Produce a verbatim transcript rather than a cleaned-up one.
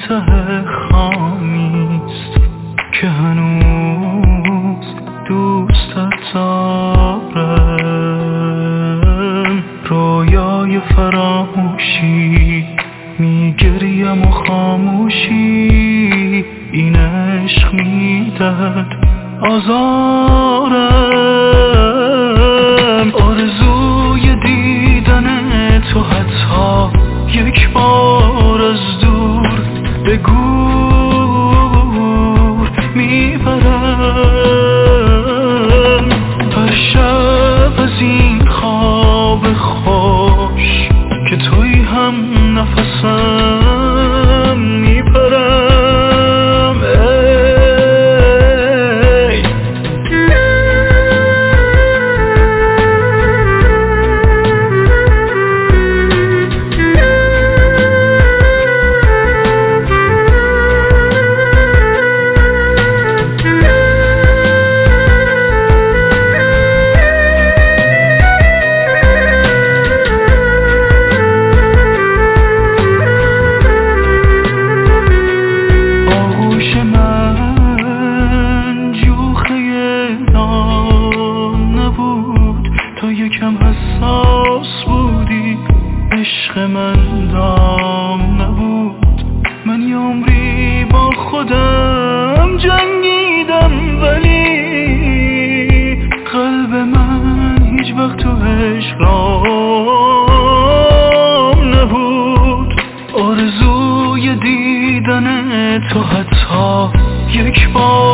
ته خامیست که هنوز دوستت دارم. رویای فراموشی میگریم و خاموشی، این عشق میدهد آزارم. آرزوی دیدن تو حتی یک بار از دور به گور میبرم. هر شب از این خواب خوش که توی هم نفسم میپرم. ای یکم حساس بودی، عشق من دام نبود. من یه عمری با خودم جنگیدم ولی قلب من هیچ وقت تو عشق رام نبود. آرزوی دیدن تو حتی یک بار